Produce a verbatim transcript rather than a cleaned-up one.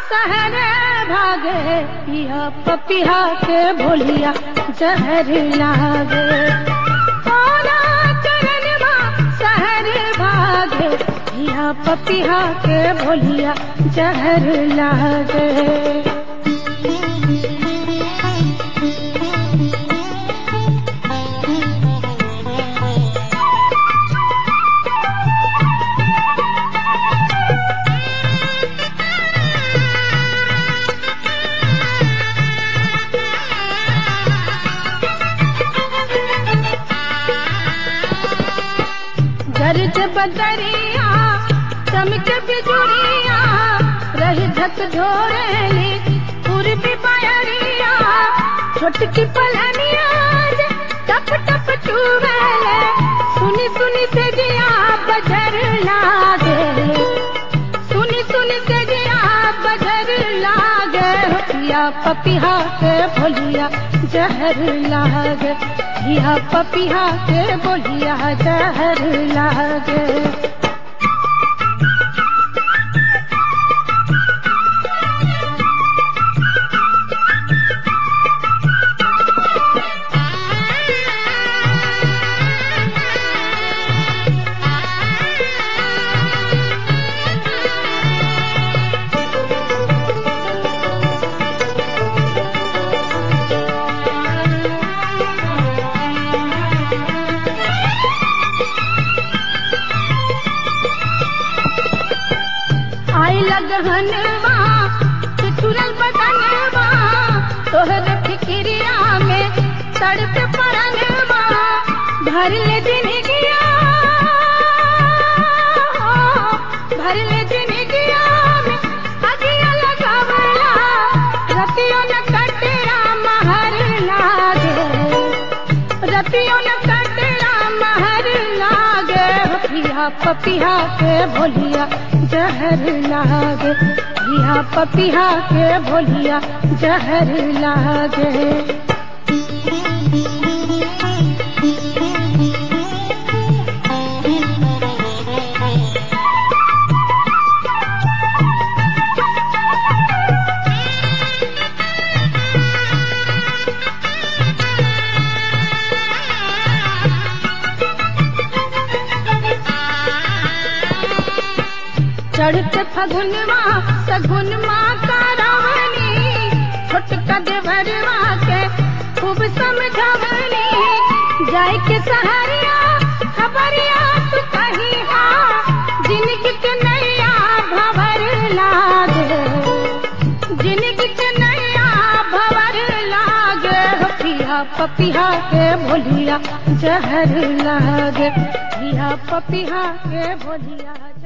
शहर भागे पिया पपिया के भोलिया जहर लागे। तोरा चरण माँ शहर भागे पिया पपिया के भोलिया जहर लागे। गरज बदरिया चमक बिजुरिया रही झक झोरेली पूर्वी बयरिया। छोटकी पलनिया टप टप चुवेले सुनी सुनी से जिया बजर लागे। सुनी सुनी से जिया बजर लागे पिया पपिया के भोलिया जहर लागे। पिया पपिया के बोलिया जहर लागे। आई लगनवा ठिठुरल बदनवा तोहर फिक्रिया में तड़प परनवा। भर ले जिनगिया भर ले जिनगिया में अगिया लगावला रतियों न कटरा महर लागे। रतियों न कटरा महर लागे पिया पपिया के भोलिया जहर लागे। पिया पपिया के भोलिया जहर लागे। चढ़ते फगुनवा सगुनवा का रावणी छोटका देवरवा के खूब समझवनी। जाय के सहरिया खबरिया तू कही हा जिनगी के नैया भवर लागे। जिनगी के नैया भवर लागे पिया पपिया के भोलिया जहर लागे। पिया पपिया के भोलिया